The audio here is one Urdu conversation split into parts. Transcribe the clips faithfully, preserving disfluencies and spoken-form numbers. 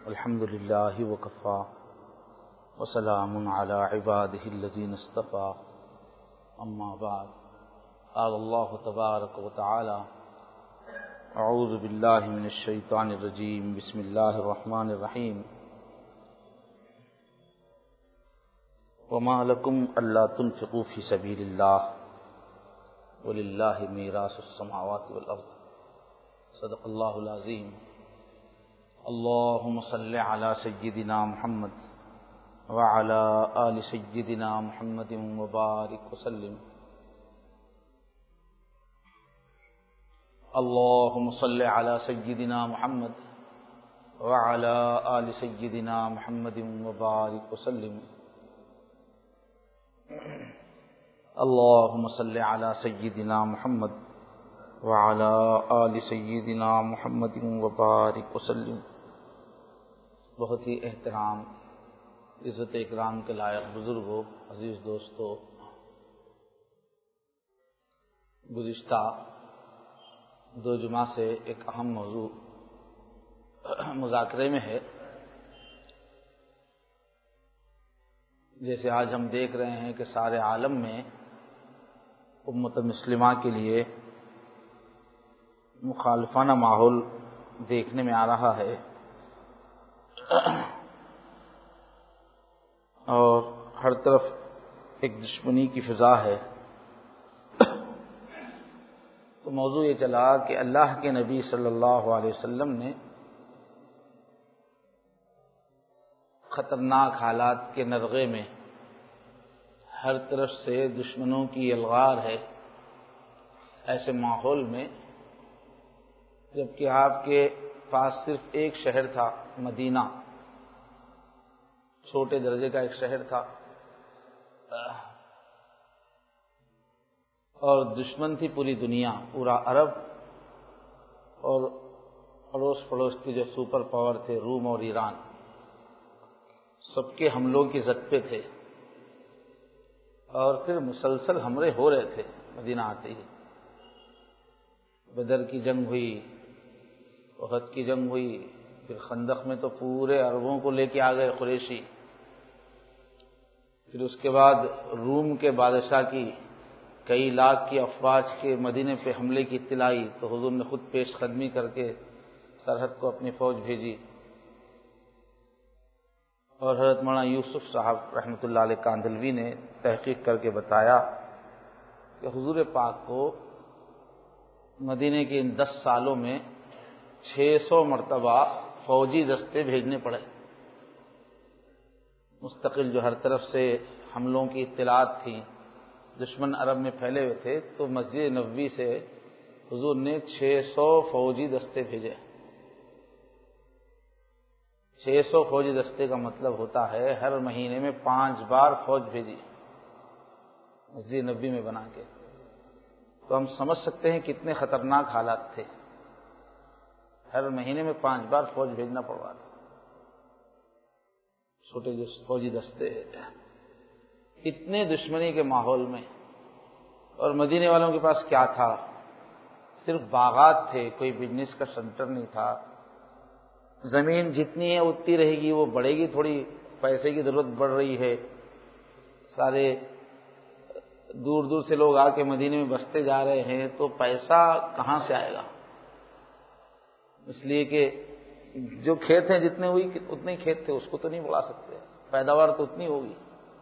الحمد للہ وکفا وسلام علی عباده الذین اصطفى اما بعد قال اللہ تبارک وتعالی اعوذ باللہ من الشیطان الرجیم بسم اللہ الرحمن الرحیم وما لکم الا تنفقوا فی سبیل اللہ وللہ میراث السماوات والارض صدق اللہ العظیم اللهم صل على سيدنا محمد وعلى آل سيدنا محمد وبارك وسلم اللهم صل على سيدنا محمد وعلى آل سيدنا محمد وبارك وسلم اللهم صل على سيدنا محمد وعلى آل سيدنا محمد وبارك وسلم. بہت ہی احترام عزت اکرام کے لائق بزرگوں، عزیز دوستو، گزشتہ دو جمعہ سے ایک اہم موضوع مذاکرے میں ہے. جیسے آج ہم دیکھ رہے ہیں کہ سارے عالم میں امت مسلمہ کے لیے مخالفانہ ماحول دیکھنے میں آ رہا ہے اور ہر طرف ایک دشمنی کی فضا ہے. تو موضوع یہ چلا کہ اللہ کے نبی صلی اللہ علیہ وسلم نے خطرناک حالات کے نرغے میں ہر طرف سے دشمنوں کی یلغار ہے، ایسے ماحول میں جبکہ آپ کے پاس صرف ایک شہر تھا، مدینہ، چھوٹے درجے کا ایک شہر تھا، اور دشمن تھی پوری دنیا، پورا عرب اور اڑوس پڑوس کے جو سپر پاور تھے، روم اور ایران، سب کے حملوں کی زد پہ تھے اور پھر مسلسل حملے ہو رہے تھے. مدینہ آتے ہی بدر کی جنگ ہوئی، احد کی جنگ ہوئی، پھر خندق میں تو پورے عربوں کو لے کے آ گئے قریشی. پھر اس کے بعد روم کے بادشاہ کی کئی لاکھ کی افواج کے مدینے پہ حملے کی اطلاع آئی تو حضور نے خود پیش قدمی کر کے سرحد کو اپنی فوج بھیجی. اور حضرت مولانا یوسف صاحب رحمۃ اللہ علیہ کاندھلوی نے تحقیق کر کے بتایا کہ حضور پاک کو مدینے کے ان دس سالوں میں چھ سو مرتبہ فوجی دستے بھیجنے پڑے، مستقل جو ہر طرف سے حملوں کی اطلاعات تھیں. دشمن عرب میں پھیلے ہوئے تھے تو مسجد نبوی سے حضور نے چھ سو فوجی دستے بھیجے. چھ سو فوجی دستے کا مطلب ہوتا ہے ہر مہینے میں پانچ بار فوج بھیجی مسجد نبوی میں بنا کے. تو ہم سمجھ سکتے ہیں کتنے خطرناک حالات تھے. ہر مہینے میں پانچ بار فوج بھیجنا پڑ رہا تھا، چھوٹے جو فوجی دستے. اتنے دشمنی کے ماحول میں، اور مدینے والوں کے پاس کیا تھا؟ صرف باغات تھے، کوئی بزنس کا سینٹر نہیں تھا. زمین جتنی ہے اتنی رہے گی، وہ بڑھے گی تھوڑی، پیسے کی ضرورت بڑھ رہی ہے. سارے دور دور سے لوگ آ کے مدینے میں بستے جا رہے ہیں تو پیسہ کہاں سے آئے گا؟ اس لیے کہ جو کھیت ہیں جتنے ہوئی اتنے کھیت تھے، اس کو تو نہیں بڑھا سکتے، پیداوار تو اتنی ہوگی.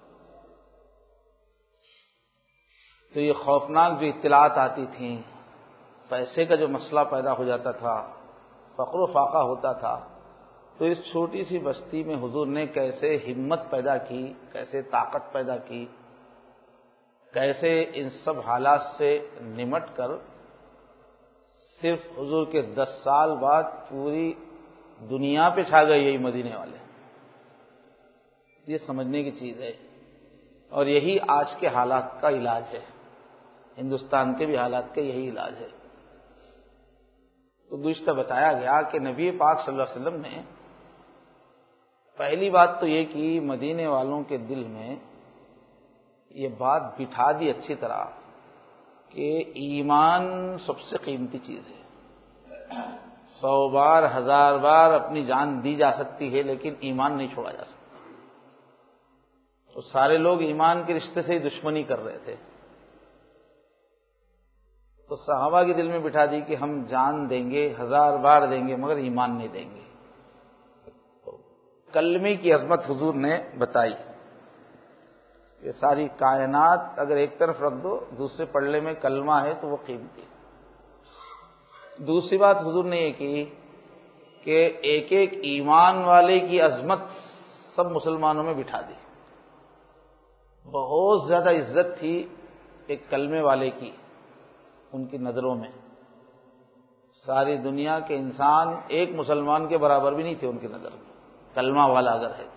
تو یہ خوفناک جو اطلاعات آتی تھیں، پیسے کا جو مسئلہ پیدا ہو جاتا تھا، فقر و فاقہ ہوتا تھا، تو اس چھوٹی سی بستی میں حضور نے کیسے ہمت پیدا کی، کیسے طاقت پیدا کی، کیسے ان سب حالات سے نمٹ کر صرف حضور کے دس سال بعد پوری دنیا پہ چھا گئے یہی مدینے والے. یہ سمجھنے کی چیز ہے، اور یہی آج کے حالات کا علاج ہے. ہندوستان کے بھی حالات کا یہی علاج ہے. تو گزشتہ بتایا گیا کہ نبی پاک صلی اللہ علیہ وسلم نے پہلی بات تو یہ کہ مدینے والوں کے دل میں یہ بات بٹھا دی اچھی طرح کہ ایمان سب سے قیمتی چیز ہے، سو بار ہزار بار اپنی جان دی جا سکتی ہے لیکن ایمان نہیں چھوڑا جا سکتا۔ تو سارے لوگ ایمان کے رشتے سے ہی دشمنی کر رہے تھے، تو صحابہ کے دل میں بٹھا دی کہ ہم جان دیں گے، ہزار بار دیں گے، مگر ایمان نہیں دیں گے۔ تو کلمے کی عظمت حضور نے بتائی۔ یہ ساری کائنات اگر ایک طرف رکھ دو، دوسرے پلڑے میں کلمہ ہے تو وہ قیمتی ہے۔ دوسری بات حضور نے یہ کی کہ ایک ایک ایمان والے کی عظمت سب مسلمانوں میں بٹھا دی۔ بہت زیادہ عزت تھی ایک کلمے والے کی ان کی نظروں میں۔ ساری دنیا کے انسان ایک مسلمان کے برابر بھی نہیں تھے ان کی نظر میں، کلمہ والا اگر ہے۔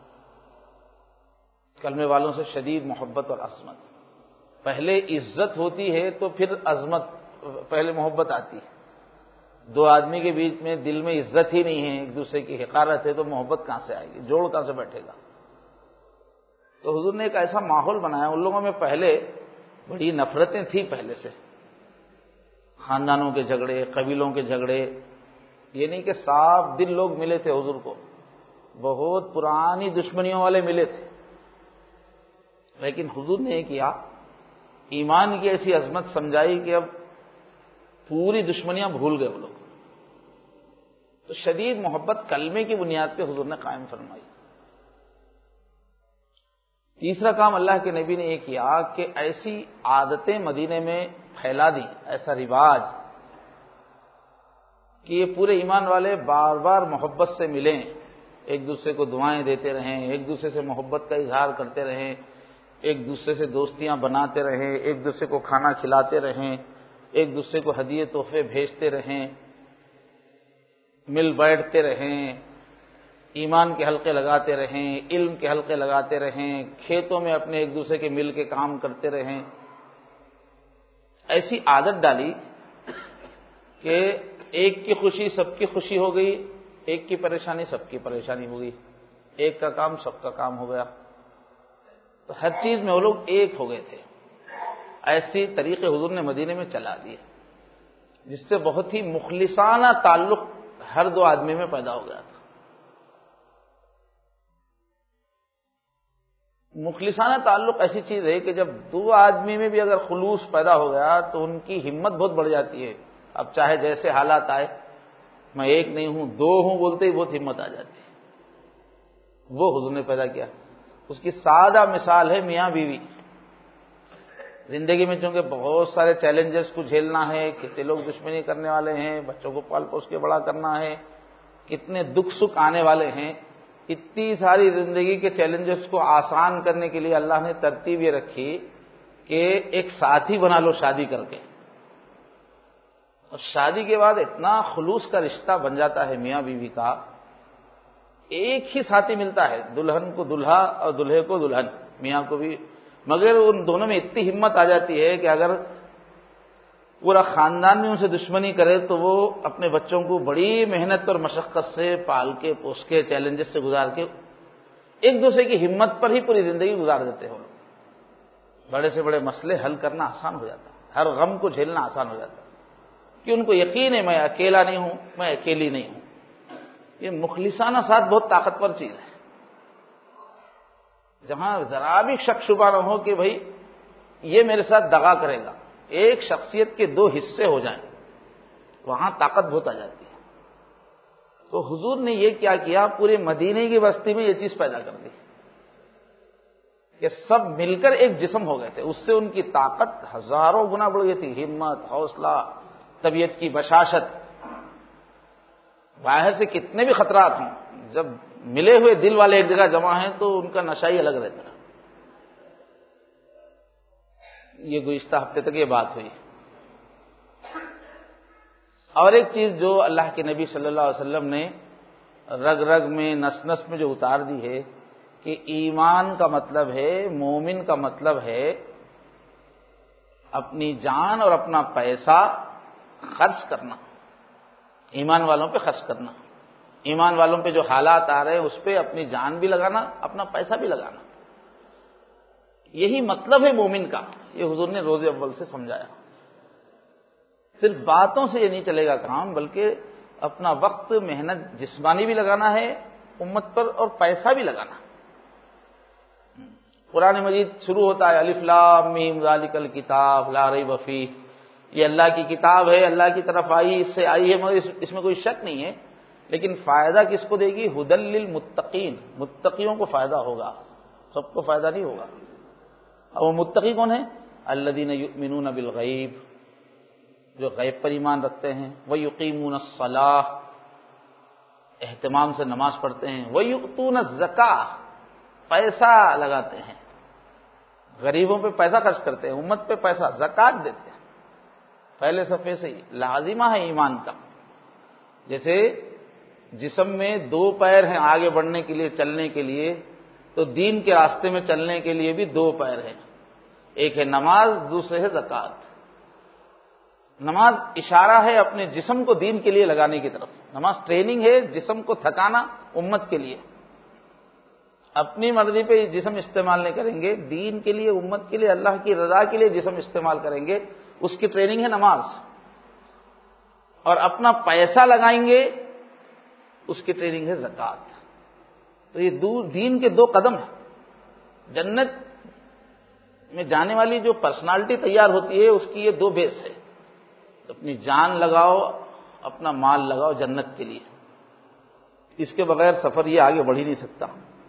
کلمے والوں سے شدید محبت اور عظمت۔ پہلے عزت ہوتی ہے تو پھر عظمت، پہلے محبت آتی ہے۔ دو آدمی کے بیچ میں دل میں عزت ہی نہیں ہے، ایک دوسرے کی حقارت ہے، تو محبت کہاں سے آئے گی، جوڑ کہاں سے بیٹھے گا؟ تو حضور نے ایک ایسا ماحول بنایا۔ ان لوگوں میں پہلے بڑی نفرتیں تھیں، پہلے سے خاندانوں کے جھگڑے، قبیلوں کے جھگڑے، یہ نہیں کہ صاف دل لوگ ملے تھے حضور کو، بہت پرانی دشمنیوں والے ملے تھے، لیکن حضور نے یہ کیا، ایمان کی ایسی عظمت سمجھائی کہ اب پوری دشمنیاں بھول گئے وہ لوگ۔ تو شدید محبت کلمے کی بنیاد پہ حضور نے قائم فرمائی۔ تیسرا کام اللہ کے نبی نے یہ کیا کہ ایسی عادتیں مدینے میں پھیلا دی، ایسا رواج کہ یہ پورے ایمان والے بار بار محبت سے ملیں، ایک دوسرے کو دعائیں دیتے رہیں، ایک دوسرے سے محبت کا اظہار کرتے رہیں، ایک دوسرے سے دوستیاں بناتے رہیں، ایک دوسرے کو کھانا کھلاتے رہیں، ایک دوسرے کو ہدیے تحفے بھیجتے رہیں، مل بیٹھتے رہیں، ایمان کے حلقے لگاتے رہیں، علم کے حلقے لگاتے رہیں، کھیتوں میں اپنے ایک دوسرے کے مل کے کام کرتے رہیں۔ ایسی عادت ڈالی کہ ایک کی خوشی سب کی خوشی ہو گئی، ایک کی پریشانی سب کی پریشانی ہو گئی، ایک کا کام سب کا کام ہو گیا۔ تو ہر چیز میں وہ لوگ ایک ہو گئے تھے۔ ایسی طریقے حضور نے مدینے میں چلا دیے، جس سے بہت ہی مخلصانہ تعلق ہر دو آدمی میں پیدا ہو گیا تھا۔ مخلصانہ تعلق ایسی چیز ہے کہ جب دو آدمی میں بھی اگر خلوص پیدا ہو گیا تو ان کی ہمت بہت بڑھ جاتی ہے۔ اب چاہے جیسے حالات آئے، میں ایک نہیں ہوں دو ہوں بولتے ہی بہت ہمت آ جاتی ہے۔ وہ حضور نے پیدا کیا۔ اس کی سادہ مثال ہے میاں بیوی۔ زندگی میں چونکہ بہت سارے چیلنجز کو جھیلنا ہے، کتنے لوگ دشمنی کرنے والے ہیں، بچوں کو پال پوس کے بڑا کرنا ہے، کتنے دکھ سکھ آنے والے ہیں، اتنی ساری زندگی کے چیلنجز کو آسان کرنے کے لیے اللہ نے ترتیب یہ رکھی کہ ایک ساتھی بنا لو شادی کر کے۔ اور شادی کے بعد اتنا خلوص کا رشتہ بن جاتا ہے میاں بیوی کا، ایک ہی ساتھی ملتا ہے، دلہن کو دلہا اور دلہے کو دلہن، میاں کو بھی، مگر ان دونوں میں اتنی ہمت آ جاتی ہے کہ اگر پورا خاندان میں ان سے دشمنی کرے تو وہ اپنے بچوں کو بڑی محنت اور مشقت سے پال کے پوس کے چیلنجز سے گزار کے ایک دوسرے کی ہمت پر ہی پوری زندگی گزار دیتے ہیں۔ بڑے سے بڑے مسئلے حل کرنا آسان ہو جاتا ہے، ہر غم کو جھیلنا آسان ہو جاتا ہے، کہ ان کو یقین ہے میں اکیلا نہیں ہوں، میں اکیلی نہیں ہوں۔ یہ مخلصانہ ساتھ بہت طاقتور چیز ہے، جہاں ذرا بھی شک شبہ نہ ہو کہ بھائی یہ میرے ساتھ دغا کرے گا، ایک شخصیت کے دو حصے ہو جائیں، وہاں طاقت بہت آ جاتی ہے۔ تو حضور نے یہ کیا کیا، پورے مدینے کی بستی میں یہ چیز پیدا کر دی کہ سب مل کر ایک جسم ہو گئے تھے۔ اس سے ان کی طاقت ہزاروں گنا بڑھ گئی تھی، ہمت، حوصلہ، طبیعت کی بشاشت۔ باہر سے کتنے بھی خطرات ہوں، جب ملے ہوئے دل والے ایک جگہ جمع ہیں تو ان کا نشہ ہی الگ رہتا ہے۔ یہ گزشتہ ہفتے تک یہ بات ہوئی۔ اور ایک چیز جو اللہ کے نبی صلی اللہ علیہ وسلم نے رگ رگ میں نس نس میں جو اتار دی ہے کہ ایمان کا مطلب ہے، مومن کا مطلب ہے اپنی جان اور اپنا پیسہ خرچ کرنا، ایمان والوں پہ خرچ کرنا، ایمان والوں پہ جو حالات آ رہے ہیں اس پہ اپنی جان بھی لگانا، اپنا پیسہ بھی لگانا، یہی مطلب ہے مومن کا۔ یہ حضور نے روز اول سے سمجھایا۔ صرف باتوں سے یہ نہیں چلے گا کام، بلکہ اپنا وقت محنت جسمانی بھی لگانا ہے امت پر اور پیسہ بھی لگانا. قرآن مجید شروع ہوتا ہے الف لام میم ذالک الکتاب لا ریب فیہ، یہ اللہ کی کتاب ہے، اللہ کی طرف آئی، اس سے آئی ہے، مگر اس میں کوئی شک نہیں ہے. لیکن فائدہ کس کو دے گی؟ ھدی للمتقین، متقیوں کو فائدہ ہوگا، سب کو فائدہ نہیں ہوگا. اور وہ متقی کون ہیں؟ الذین یؤمنون بالغیب، جو غیب پر ایمان رکھتے ہیں، ویقیمون الصلاۃ، اہتمام سے نماز پڑھتے ہیں، ویؤتون الزکاۃ، پیسہ لگاتے ہیں، غریبوں پہ پیسہ خرچ کرتے ہیں، امت پہ پیسہ زکوٰۃ دیتے ہیں. پہلے صفحے سے ہی لازمہ ہے ایمان کا. جیسے جسم میں دو پیر ہیں آگے بڑھنے کے لیے، چلنے کے لیے، تو دین کے راستے میں چلنے کے لیے بھی دو پیر ہیں، ایک ہے نماز، دوسرے ہے زکوٰۃ. نماز اشارہ ہے اپنے جسم کو دین کے لیے لگانے کی طرف، نماز ٹریننگ ہے جسم کو تھکانا امت کے لیے. اپنی مرضی پہ جسم استعمال نہیں کریں گے، دین کے لیے، امت کے لیے، اللہ کی رضا کے لیے جسم استعمال کریں گے، اس کی ٹریننگ ہے نماز. اور اپنا پیسہ لگائیں گے، اس کی ٹریننگ ہے زکوٰۃ. تو یہ دین کے دو قدم ہیں. جنت میں جانے والی جو پرسنالٹی تیار ہوتی ہے اس کی یہ دو بیس ہے. اپنی جان لگاؤ، اپنا مال لگاؤ جنت کے لیے. اس کے بغیر سفر یہ آگے بڑھ ہی نہیں سکتا.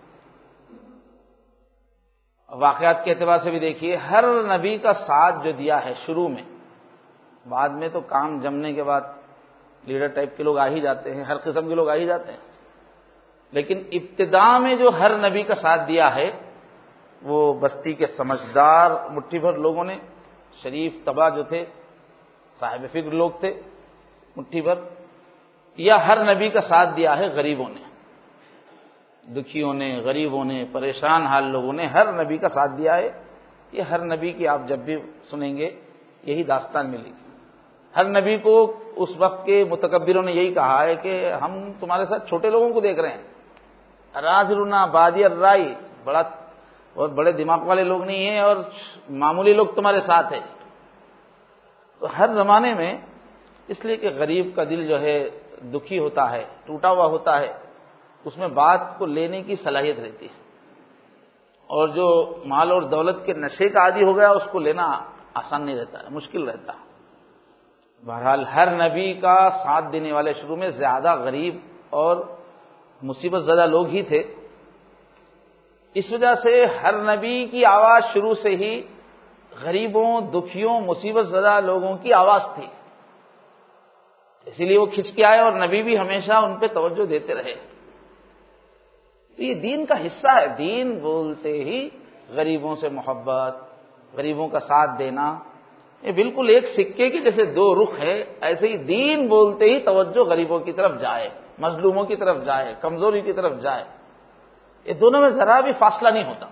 واقعات کے اعتبار سے بھی دیکھیے، ہر نبی کا ساتھ جو دیا ہے شروع میں، بعد میں تو کام جمنے کے بعد لیڈر ٹائپ کے لوگ آ ہی جاتے ہیں، ہر قسم کے لوگ آ ہی جاتے ہیں، لیکن ابتدا میں جو ہر نبی کا ساتھ دیا ہے وہ بستی کے سمجھدار مٹھی بھر لوگوں نے، شریف طبع جو تھے، صاحب فکر لوگ تھے مٹھی بھر، یا ہر نبی کا ساتھ دیا ہے غریبوں نے، دکھیوں نے، غریبوں نے، پریشان حال لوگوں نے ہر نبی کا ساتھ دیا ہے. یہ ہر نبی کی آپ جب بھی سنیں گے یہی داستان ملے گی. ہر نبی کو اس وقت کے متکبروں نے یہی کہا ہے کہ ہم تمہارے ساتھ چھوٹے لوگوں کو دیکھ رہے ہیں، راذلنا بادی الرائی، بڑا اور بڑے دماغ والے لوگ نہیں ہیں اور معمولی لوگ تمہارے ساتھ ہیں. تو ہر زمانے میں اس لیے کہ غریب کا دل جو ہے دکھی ہوتا ہے، ٹوٹا ہوا ہوتا ہے، اس میں بات کو لینے کی صلاحیت رہتی ہے، اور جو مال اور دولت کے نشے کا عادی ہو گیا اس کو لینا آسان نہیں رہتا ہے، مشکل رہتا ہے. بہرحال ہر نبی کا ساتھ دینے والے شروع میں زیادہ غریب اور مصیبت زدہ لوگ ہی تھے. اس وجہ سے ہر نبی کی آواز شروع سے ہی غریبوں، دکھیوں، مصیبت زدہ لوگوں کی آواز تھی، اسی لیے وہ کھنچ کے آئے اور نبی بھی ہمیشہ ان پہ توجہ دیتے رہے. تو یہ دین کا حصہ ہے. دین بولتے ہی غریبوں سے محبت، غریبوں کا ساتھ دینا، یہ بالکل ایک سکے کی جیسے دو رخ ہے، ایسے ہی دین بولتے ہی توجہ غریبوں کی طرف جائے، مظلوموں کی طرف جائے، کمزوری کی طرف جائے. یہ دونوں میں ذرا بھی فاصلہ نہیں ہوتا.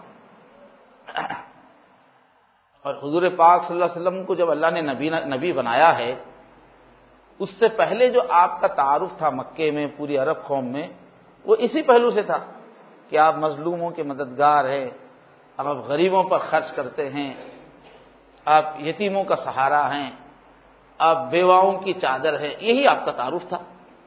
اور حضور پاک صلی اللہ علیہ وسلم کو جب اللہ نے نبی نبی بنایا ہے، اس سے پہلے جو آپ کا تعارف تھا مکے میں، پوری عرب قوم میں، وہ اسی پہلو سے تھا کہ آپ مظلوموں کے مددگار ہیں، آپ غریبوں پر خرچ کرتے ہیں، آپ یتیموں کا سہارا ہیں، آپ بیواؤں کی چادر ہیں. یہی آپ کا تعارف تھا.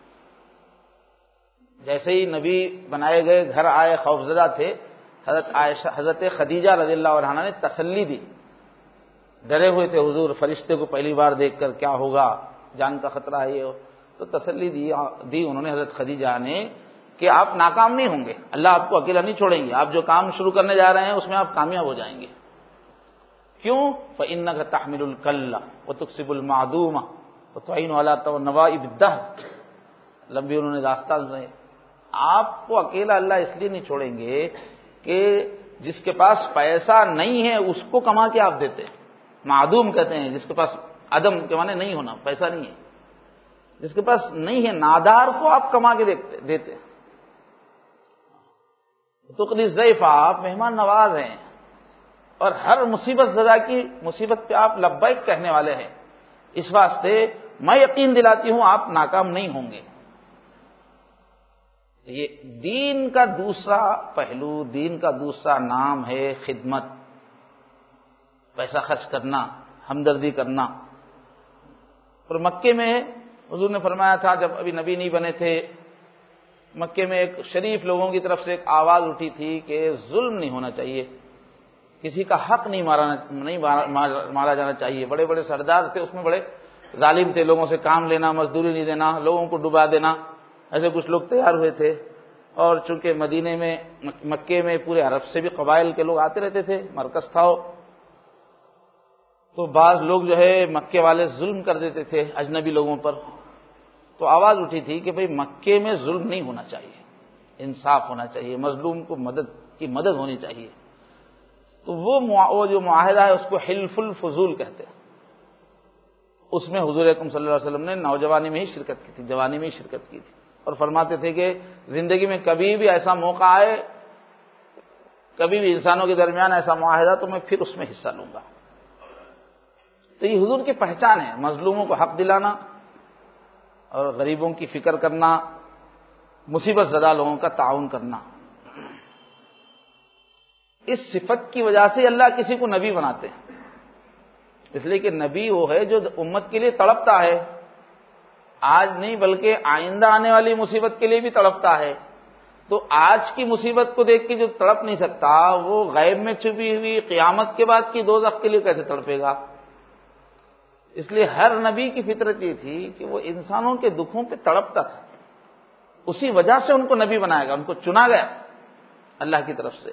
جیسے ہی نبی بنائے گئے، گھر آئے، خوفزدہ تھے، حضرت عائشہ حضرت خدیجہ رضی اللہ عنہا نے تسلی دی. ڈرے ہوئے تھے حضور، فرشتے کو پہلی بار دیکھ کر کیا ہوگا، جان کا خطرہ ہے یہ، تو تسلی دی دی انہوں نے حضرت خدیجہ نے کہ آپ ناکام نہیں ہوں گے، اللہ آپ کو اکیلا نہیں چھوڑیں گے، آپ جو کام شروع کرنے جا رہے ہیں اس میں آپ کامیاب ہو جائیں گے. کیوں؟ فَإِنَّكَ تَحْمِلُ الْكَلَّ وَتُكْسِبُ الْمَعْدُومَ وَتُعِينُ عَلَىٰ نَوَائِبِ الدَّهْرِ. لمبی انہوں نے داستان سنائی. آپ کو اکیلا اللہ اس لیے نہیں چھوڑیں گے کہ جس کے پاس پیسہ نہیں ہے اس کو کما کے آپ دیتے. معدوم کہتے ہیں جس کے پاس، عدم کے معنی نہیں ہونا، پیسہ نہیں ہے، جس کے پاس نہیں ہے، نادار کو آپ کما کے دیتے. تقری الضیف، آپ مہمان نواز ہیں، اور ہر مصیبت زدہ کی مصیبت پہ آپ لبیک کہنے والے ہیں. اس واسطے میں یقین دلاتی ہوں آپ ناکام نہیں ہوں گے. یہ دین کا دوسرا پہلو، دین کا دوسرا نام ہے خدمت، پیسہ خرچ کرنا، ہمدردی کرنا. اور مکے میں حضور نے فرمایا تھا جب ابھی نبی نہیں بنے تھے، مکے میں ایک شریف لوگوں کی طرف سے ایک آواز اٹھی تھی کہ ظلم نہیں ہونا چاہیے، کسی کا حق نہیں مارا نہیں مارا جانا چاہیے۔ بڑے بڑے سردار تھے، اس میں بڑے ظالم تھے، لوگوں سے کام لینا، مزدوری نہیں دینا، لوگوں کو ڈبا دینا، ایسے کچھ لوگ تیار ہوئے تھے۔ اور چونکہ مدینے میں مکے میں پورے عرب سے بھی قبائل کے لوگ آتے رہتے تھے، مرکز تھا وہ، تو بعض لوگ جو ہے مکے والے ظلم کر دیتے تھے اجنبی لوگوں پر، تو آواز اٹھی تھی کہ بھئی مکے میں ظلم نہیں ہونا چاہیے، انصاف ہونا چاہیے، مظلوم کو مدد کی مدد ہونی چاہیے۔ تو وہ وہ جو معاہدہ ہے اس کو حلف الفضول کہتے ہیں۔ اس میں حضور اکرم صلی اللہ علیہ وسلم نے نوجوانی میں ہی شرکت کی تھی، جوانی میں ہی شرکت کی تھی، اور فرماتے تھے کہ زندگی میں کبھی بھی ایسا موقع آئے، کبھی بھی انسانوں کے درمیان ایسا معاہدہ تو میں پھر اس میں حصہ لوں گا۔ تو یہ حضور کی پہچان ہے، مظلوموں کو حق دلانا اور غریبوں کی فکر کرنا، مصیبت زدہ لوگوں کا تعاون کرنا۔ اس صفت کی وجہ سے اللہ کسی کو نبی بناتے ہیں، اس لیے کہ نبی وہ ہے جو امت کے لیے تڑپتا ہے، آج نہیں بلکہ آئندہ آنے والی مصیبت کے لیے بھی تڑپتا ہے۔ تو آج کی مصیبت کو دیکھ کے جو تڑپ نہیں سکتا، وہ غیب میں چھپی ہوئی قیامت کے بعد کی دوزخ کے لیے کیسے تڑپے گا؟ اس لیے ہر نبی کی فطرت یہ تھی کہ وہ انسانوں کے دکھوں پہ تڑپتا تھا، اسی وجہ سے ان کو نبی بنایا گیا، ان کو چنا گیا اللہ کی طرف سے۔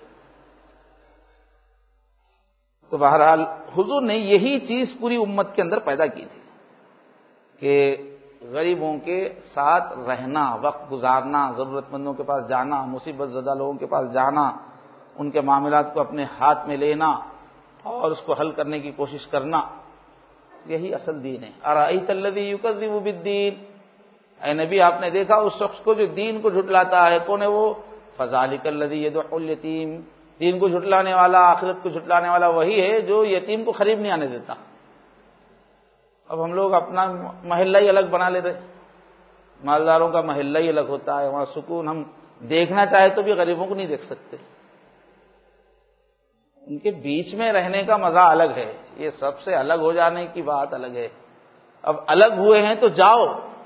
تو بہرحال حضور نے یہی چیز پوری امت کے اندر پیدا کی تھی کہ غریبوں کے ساتھ رہنا، وقت گزارنا، ضرورت مندوں کے پاس جانا، مصیبت زدہ لوگوں کے پاس جانا، ان کے معاملات کو اپنے ہاتھ میں لینا اور اس کو حل کرنے کی کوشش کرنا، یہی اصل دین ہے۔ ارأیت الذی یکذب بالدین، اے نبی آپ نے دیکھا اس شخص کو جو دین کو جھٹلاتا ہے، کون ہے وہ؟ فذلک الذی یدعو الیتیم، دین کو جھٹلانے والا، آخرت کو جھٹلانے والا وہی ہے جو یتیم کو قریب نہیں آنے دیتا۔ اب ہم لوگ اپنا محلہ ہی الگ بنا لیتے، مالداروں کا محلہ ہی الگ ہوتا ہے، وہاں سکون، ہم دیکھنا چاہے تو بھی غریبوں کو نہیں دیکھ سکتے۔ ان کے بیچ میں رہنے کا مزہ الگ ہے، یہ سب سے الگ ہو جانے کی بات الگ ہے۔ اب الگ ہوئے ہیں تو جاؤ،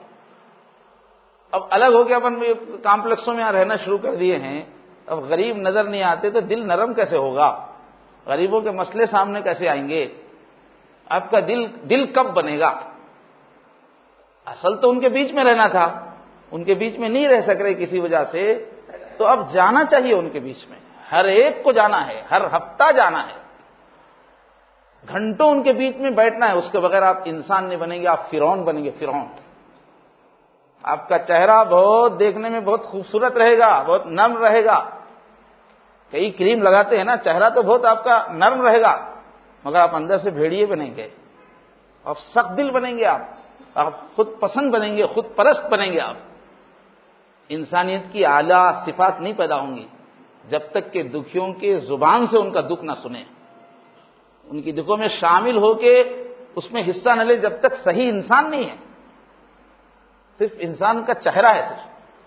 اب الگ ہو کے اپن کامپلیکسوں میں رہنا شروع کر دیے ہیں، اب غریب نظر نہیں آتے تو دل نرم کیسے ہوگا؟ غریبوں کے مسئلے سامنے کیسے آئیں گے؟ آپ کا دل دل کب بنے گا؟ اصل تو ان کے بیچ میں رہنا تھا، ان کے بیچ میں نہیں رہ سک رہے کسی وجہ سے، تو اب جانا چاہیے ان کے بیچ میں، ہر ایک کو جانا ہے، ہر ہفتہ جانا ہے، گھنٹوں ان کے بیچ میں بیٹھنا ہے۔ اس کے بغیر آپ انسان نہیں بنیں گے، آپ فرعون بنیں گے، فرعون۔ آپ کا چہرہ بہت دیکھنے میں بہت خوبصورت رہے گا، بہت نرم رہے گا، کئی کریم لگاتے ہیں نا، چہرہ تو بہت آپ کا نرم رہے گا، مگر آپ اندر سے بھیڑیے بنیں گے، آپ سخت دل بنیں گے، آپ آپ خود پسند بنیں گے، خود پرست بنیں گے، آپ انسانیت کی اعلیٰ صفات نہیں پیدا ہوں گی جب تک کہ دکھیوں کے زبان سے ان کا دکھ نہ سنیں، ان کی دکھوں میں شامل ہو کے اس میں حصہ نہ لے، جب تک صحیح انسان نہیں ہے، صرف انسان کا چہرہ ہے صرف۔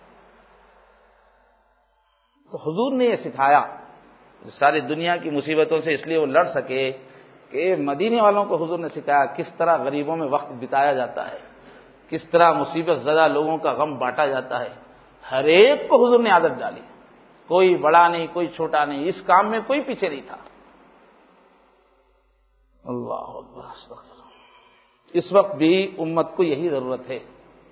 تو حضور نے یہ سکھایا، ساری دنیا کی مصیبتوں سے اس لیے وہ لڑ سکے کہ مدینے والوں کو حضور نے سکھایا کس طرح غریبوں میں وقت بتایا جاتا ہے، کس طرح مصیبت زدہ لوگوں کا غم بانٹا جاتا ہے، ہر ایک کو حضور نے عادت ڈالی، کوئی بڑا نہیں، کوئی چھوٹا نہیں، اس کام میں کوئی پیچھے نہیں تھا۔ اللہ اکبر، استغفر اللہ۔ اس وقت بھی امت کو یہی ضرورت ہے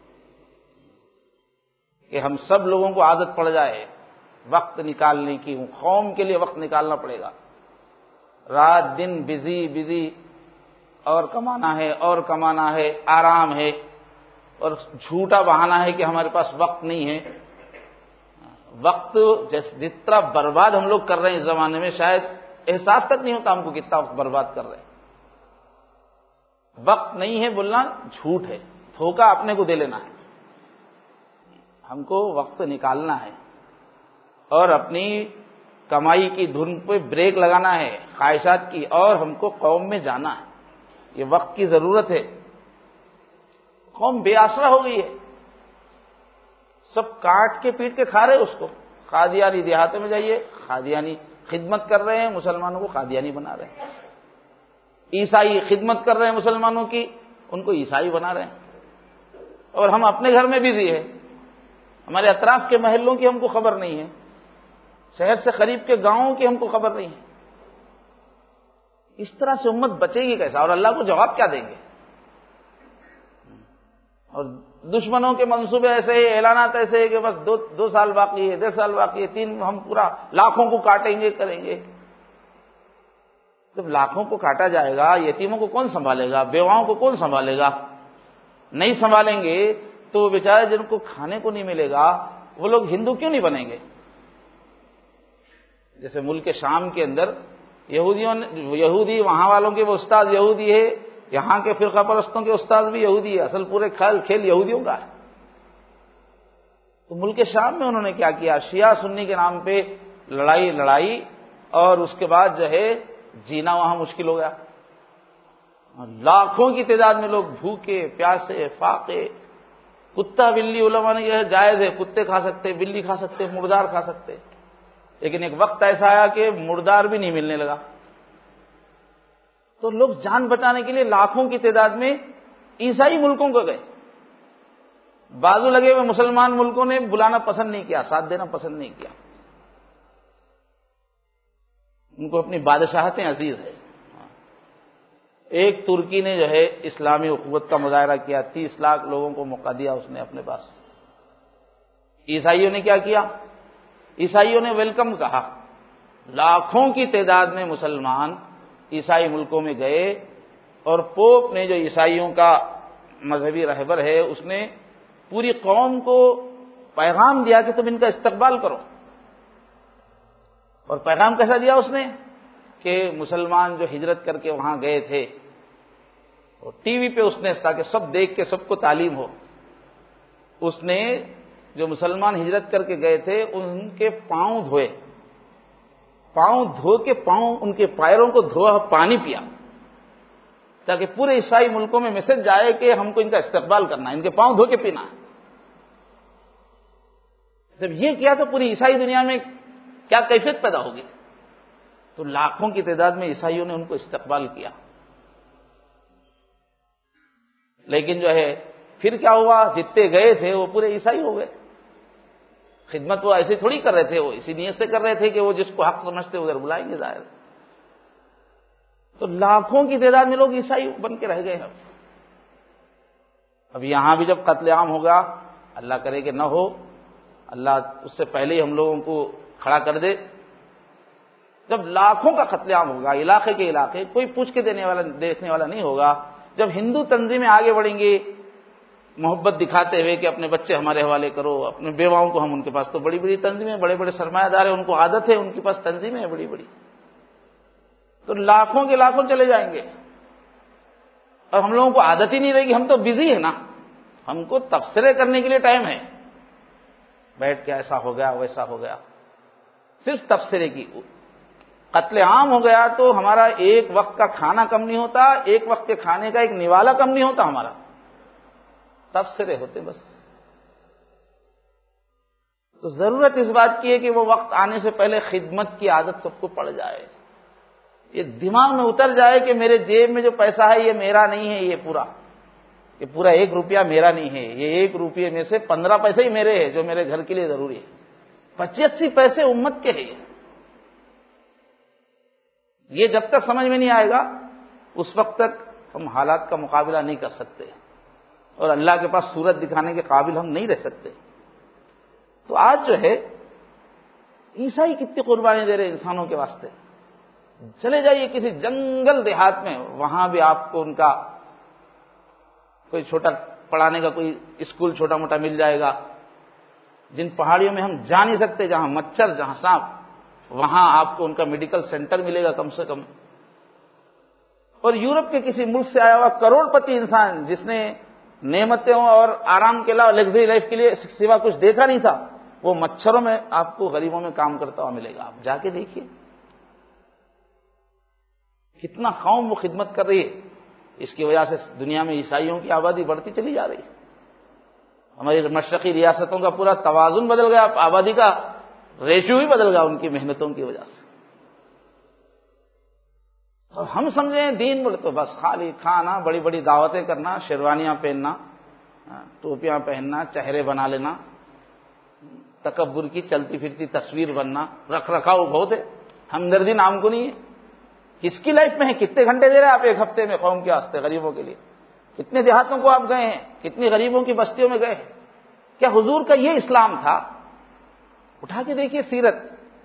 کہ ہم سب لوگوں کو عادت پڑ جائے وقت نکالنے کی، قوم کے لیے وقت نکالنا پڑے گا، رات دن بزی بزی، اور کمانا ہے اور کمانا ہے، آرام ہے، اور جھوٹا بہانہ ہے کہ ہمارے پاس وقت نہیں ہے۔ وقت جتنا برباد ہم لوگ کر رہے ہیں اس زمانے میں، شاید احساس تک نہیں ہوتا ہم کو کتنا وقت برباد کر رہے ہیں۔ وقت نہیں ہے بولنا جھوٹ ہے، دھوکہ اپنے کو دے لینا ہے۔ ہم کو وقت نکالنا ہے اور اپنی کمائی کی دھن پہ بریک لگانا ہے، خواہشات کی، اور ہم کو قوم میں جانا ہے، یہ وقت کی ضرورت ہے۔ قوم بے آسرا ہو گئی ہے، سب کاٹ کے پیٹ کے کھا رہے اس کو۔ قادیانی دیہاتوں میں جائیے، قادیانی خدمت کر رہے ہیں، مسلمانوں کو قادیانی بنا رہے ہیں۔ عیسائی خدمت کر رہے ہیں مسلمانوں کی، ان کو عیسائی بنا رہے ہیں۔ اور ہم اپنے گھر میں بزی ہیں، ہمارے اطراف کے محلوں کی ہم کو خبر نہیں ہے، شہر سے قریب کے گاؤں کی ہم کو خبر نہیں ہے۔ اس طرح سے امت بچے گی کیسا، اور اللہ کو جواب کیا دیں گے؟ اور دشمنوں کے منصوبے ایسے ہی، اعلانات ایسے ہیں کہ بس دو دو سال باقی ہے، ڈیڑھ سال باقی ہے، تین ہم پورا لاکھوں کو کاٹیں گے کریں گے۔ جب لاکھوں کو کاٹا جائے گا، یتیموں کو کون سنبھالے گا، بیواؤں کو کون سنبھالے گا؟ نہیں سنبھالیں گے تو وہ بیچارے جن کو کھانے کو نہیں ملے گا وہ لوگ ہندو کیوں نہیں بنیں گے؟ جیسے ملک شام کے اندر یہودیوں نے، یہودی وہاں والوں کے وہ استاد یہودی ہے، یہاں کے فرقہ پرستوں کے استاد بھی یہودی ہے، اصل پورے کھیل کھیل یہودیوں کا ہے۔ تو ملک شام میں انہوں نے کیا کیا، شیعہ سنی کے نام پہ لڑائی لڑائی اور اس کے بعد جو ہے جینا وہاں مشکل ہو گیا۔ لاکھوں کی تعداد میں لوگ بھوکے پیاسے فاقے، کتا بلی علماء نے یہ جائز ہے، کتے کھا سکتے، بلی کھا سکتے، مردار کھا سکتے، لیکن ایک وقت ایسا آیا کہ مردار بھی نہیں ملنے لگا، تو لوگ جان بچانے کے لیے لاکھوں کی تعداد میں عیسائی ملکوں کو گئے۔ بازو لگے ہوئے مسلمان ملکوں نے بلانا پسند نہیں کیا، ساتھ دینا پسند نہیں کیا، ان کو اپنی بادشاہتیں عزیز ہے۔ ایک ترکی نے جو ہے اسلامی اخوت کا مظاہرہ کیا، تیس لاکھ لوگوں کو موقع دیا اس نے اپنے پاس۔ عیسائیوں نے کیا کیا؟ عیسائیوں نے ویلکم کہا، لاکھوں کی تعداد میں مسلمان عیسائی ملکوں میں گئے، اور پوپ نے جو عیسائیوں کا مذہبی رہبر ہے اس نے پوری قوم کو پیغام دیا کہ تم ان کا استقبال کرو۔ اور پیغام کیسا دیا اس نے کہ مسلمان جو ہجرت کر کے وہاں گئے تھے، اور ٹی وی پہ اس نے تاکہ سب دیکھ کے سب کو تعلیم ہو، اس نے جو مسلمان ہجرت کر کے گئے تھے ان کے پاؤں دھوئے، پاؤں دھو کے پاؤں ان کے پیروں کو دھوا پانی پیا، تاکہ پورے عیسائی ملکوں میں میسج جائے کہ ہم کو ان کا استقبال کرنا ہے، ان کے پاؤں دھو کے پینا ہے۔ جب یہ کیا تو پوری عیسائی دنیا میں کیا کیفیت پیدا ہوگی؟ تو لاکھوں کی تعداد میں عیسائیوں نے ان کو استقبال کیا۔ لیکن جو ہے پھر کیا ہوا، جتنے گئے تھے وہ پورے عیسائی ہو گئے۔ خدمت وہ ایسے تھوڑی کر رہے تھے، وہ اسی نیت سے کر رہے تھے کہ وہ جس کو حق سمجھتے ادھر بلائیں گے ظاہر۔ تو لاکھوں کی تعداد میں لوگ عیسائی بن کے رہ گئے ہیں۔ اب یہاں بھی جب قتل عام ہوگا، اللہ کرے کہ نہ ہو، اللہ اس سے پہلے ہی ہم لوگوں کو کھڑا کر دے، جب لاکھوں کا قتل عام ہوگا علاقے کے علاقے، کوئی پوچھ کے دینے والا دیکھنے والا نہیں ہوگا، جب ہندو تنظیمیں آگے بڑھیں گے محبت دکھاتے ہوئے کہ اپنے بچے ہمارے حوالے کرو، اپنے بیواؤں کو ہم، ان کے پاس تو بڑی بڑی تنظیمیں، بڑے بڑے سرمایہ دار ہیں، ان کو عادت ہے، ان کے پاس تنظیمیں ہیں بڑی بڑی، تو لاکھوں کے لاکھوں چلے جائیں گے، اور ہم لوگوں کو عادت ہی نہیں رہے گی، ہم تو بزی ہیں نا، ہم کو تبصرے کرنے کے لیے ٹائم ہے، بیٹھ کے ایسا ہو گیا ویسا ہو گیا، صرف تبصرے کی۔ قتل عام ہو گیا تو ہمارا ایک وقت کا کھانا کم نہیں ہوتا، ایک وقت کے کھانے کا ایک نوالا کم نہیں ہوتا، ہمارا تبصرے ہوتے بس۔ تو ضرورت اس بات کی ہے کہ وہ وقت آنے سے پہلے خدمت کی عادت سب کو پڑ جائے، یہ دماغ میں اتر جائے کہ میرے جیب میں جو پیسہ ہے یہ میرا نہیں ہے، یہ پورا یہ پورا ایک روپیہ میرا نہیں ہے، یہ ایک روپیے میں سے پندرہ پیسے ہی میرے ہیں جو میرے گھر کے لیے ضروری ہے، پچاسی پیسے امت کے ہیں۔ یہ جب تک سمجھ میں نہیں آئے گا اس وقت تک ہم حالات کا مقابلہ نہیں کر سکتے، اور اللہ کے پاس صورت دکھانے کے قابل ہم نہیں رہ سکتے۔ تو آج جو ہے عیسائی کتنی قربانی دے رہے انسانوں کے واسطے، چلے جائیے کسی جنگل دیہات میں، وہاں بھی آپ کو ان کا کوئی چھوٹا پڑھانے کا کوئی اسکول چھوٹا موٹا مل جائے گا، جن پہاڑیوں میں ہم جا نہیں سکتے، جہاں مچھر جہاں سانپ، وہاں آپ کو ان کا میڈیکل سینٹر ملے گا کم سے کم۔ اور یورپ کے کسی ملک سے آیا ہوا کروڑ پتی انسان جس نے نعمتوں اور آرام کے علاوہ لگژری لائف کے لیے سوا کچھ دیکھا نہیں تھا، وہ مچھروں میں آپ کو غریبوں میں کام کرتا ہوا ملے گا، آپ جا کے دیکھیے کتنا قوم وہ خدمت کر رہی ہے۔ اس کی وجہ سے دنیا میں عیسائیوں کی آبادی بڑھتی چلی جا رہی ہے، ہماری مشرقی ریاستوں کا پورا توازن بدل گیا، آبادی کا ریشو ہی بدل گیا ان کی محنتوں کی وجہ سے۔ تو ہم سمجھیں دین بولے تو بس خالی کھانا، بڑی بڑی دعوتیں کرنا، شیروانیاں پہننا، ٹوپیاں پہننا، چہرے بنا لینا، تکبر کی چلتی پھرتی تصویر بننا، رکھ رکھاؤ بہت ہے، ہمدردی نام کو نہیں ہے. کس کی لائف میں ہے؟ کتنے گھنٹے دے رہے آپ ایک ہفتے میں قوم کے واسطے، غریبوں کے لیے؟ کتنے دیہاتوں کو آپ گئے ہیں؟ کتنی غریبوں کی بستیوں میں گئے ہیں؟ کیا حضور کا یہ اسلام تھا؟ اٹھا کے دیکھیے سیرت،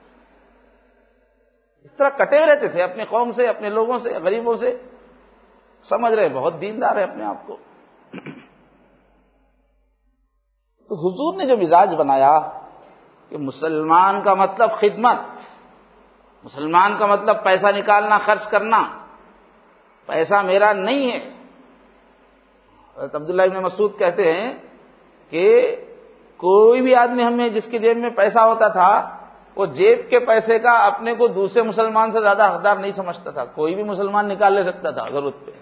اس طرح کٹے ہوئے رہتے تھے اپنی قوم سے، اپنے لوگوں سے، غریبوں سے. سمجھ رہے بہت دیندار ہے اپنے آپ کو. تو حضور نے جو مزاج بنایا کہ مسلمان کا مطلب خدمت، مسلمان کا مطلب پیسہ نکالنا، خرچ کرنا، پیسہ میرا نہیں ہے. حضرت عبداللہ ابن مسعود کہتے ہیں کہ کوئی بھی آدمی ہمیں جس کی جیب میں پیسہ ہوتا تھا وہ جیب کے پیسے کا اپنے کو دوسرے مسلمان سے زیادہ حقدار نہیں سمجھتا تھا. کوئی بھی مسلمان نکال لے سکتا تھا ضرورت پہ،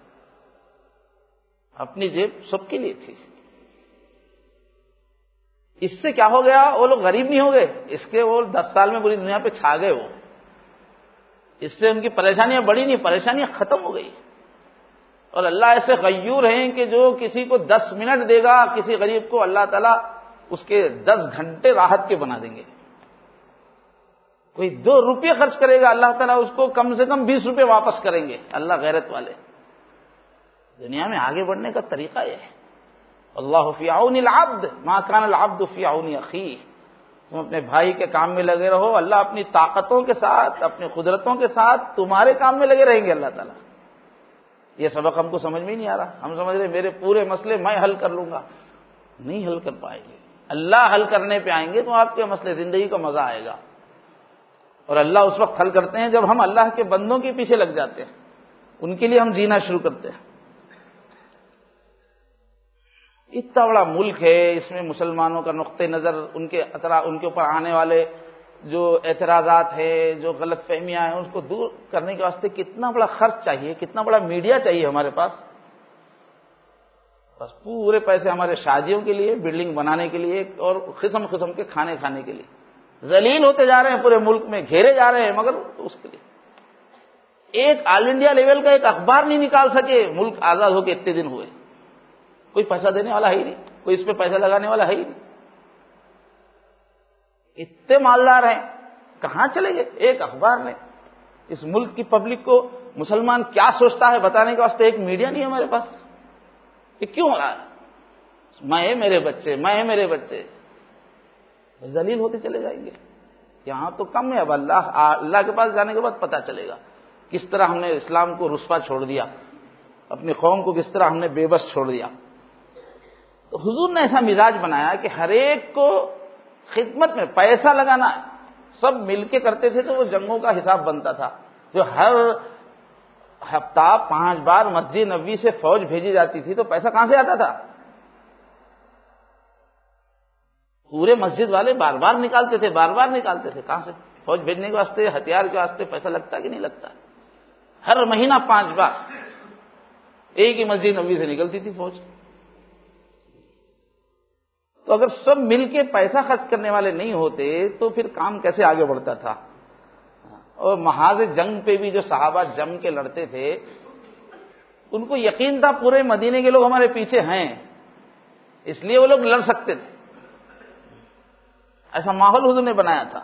اپنی جیب سب کے لیے تھی. اس سے کیا ہو گیا؟ وہ لوگ غریب نہیں ہو گئے، اس کے وہ دس سال میں پوری دنیا پہ چھا گئے. وہ اس سے ان کی پریشانیاں بڑی نہیں، پریشانیاں ختم ہو گئی. اور اللہ ایسے غیور ہیں کہ جو کسی کو دس منٹ دے گا کسی غریب کو، اللہ تعالیٰ اس کے دس گھنٹے راحت کے بنا دیں گے. کوئی دو روپے خرچ کرے گا، اللہ تعالیٰ اس کو کم سے کم بیس روپے واپس کریں گے. اللہ غیرت والے. دنیا میں آگے بڑھنے کا طریقہ یہ ہے. اللہ فی عون العبد ما کان العبد فی عون اخیہ. تم اپنے بھائی کے کام میں لگے رہو، اللہ اپنی طاقتوں کے ساتھ، اپنی قدرتوں کے ساتھ تمہارے کام میں لگے رہیں گے اللہ تعالیٰ. یہ سبق ہم کو سمجھ میں نہیں آ رہا. ہم سمجھ رہے میرے پورے مسئلے میں حل کر لوں گا. نہیں حل کر پائیں گے. اللہ حل کرنے پہ آئیں گے تو آپ کے مسئلے، زندگی کا مزہ آئے گا. اور اللہ اس وقت حل کرتے ہیں جب ہم اللہ کے بندوں کے پیچھے لگ جاتے ہیں، ان کے لیے ہم جینا شروع کرتے ہیں. اتنا بڑا ملک ہے، اس میں مسلمانوں کا نقطہ نظر، ان کے اطراف، ان کے اوپر آنے والے جو اعتراضات ہیں، جو غلط فہمیاں ہیں، اس کو دور کرنے کے واسطے کتنا بڑا خرچ چاہیے، کتنا بڑا میڈیا چاہیے ہمارے پاس. بس پورے پیسے ہمارے شادیوں کے لیے، بلڈنگ بنانے کے لیے اور قسم قسم کے کھانے کھانے کے لیے. ذلیل ہوتے جا رہے ہیں، پورے ملک میں گھیرے جا رہے ہیں، مگر اس کے لیے ایک آل انڈیا لیول کا ایک اخبار نہیں نکال سکے. ملک آزاد ہو کے اتنے دن ہوئے، کوئی پیسہ دینے والا ہے ہی نہیں، کوئی اس پہ پیسہ لگانے والا ہے ہی نہیں. اتنے مالدار ہیں، کہاں چلے گئے؟ ایک اخبار نے اس ملک کی پبلک کو مسلمان کیا سوچتا ہے بتانے کے واسطے ایک میڈیا نہیں ہے ہمارے پاس. یہ کیوں ہو رہا ہے؟ میں میرے بچے، میں میرے بچے ذلیل ہوتے چلے جائیں گے. یہاں تو کم ہے. اب اللہ اللہ کے پاس جانے کے بعد پتہ چلے گا کس طرح ہم نے اسلام کو رسوا چھوڑ دیا، اپنی قوم کو کس طرح ہم نے بے بس چھوڑ دیا. تو حضور نے ایسا مزاج بنایا کہ ہر ایک کو خدمت میں پیسہ لگانا ہے. سب مل کے کرتے تھے تو وہ جنگوں کا حساب بنتا تھا. جو ہر ہفتہ پانچ بار مسجد نبوی سے فوج بھیجی جاتی تھی تو پیسہ کہاں سے آتا تھا؟ پورے مسجد والے بار بار نکالتے تھے، بار بار نکالتے تھے. کہاں سے؟ فوج بھیجنے کے واسطے، ہتھیار کے واسطے پیسہ لگتا کہ نہیں لگتا؟ ہر مہینہ پانچ بار ایک ہی مسجد نبوی سے نکلتی تھی فوج. تو اگر سب مل کے پیسہ خرچ کرنے والے نہیں ہوتے تو پھر کام کیسے آگے بڑھتا تھا؟ اور محاذ جنگ پہ بھی جو صحابہ جم کے لڑتے تھے ان کو یقین تھا پورے مدینے کے لوگ ہمارے پیچھے ہیں، اس لیے وہ لوگ لڑ سکتے تھے. ایسا ماحول حضور نے بنایا تھا.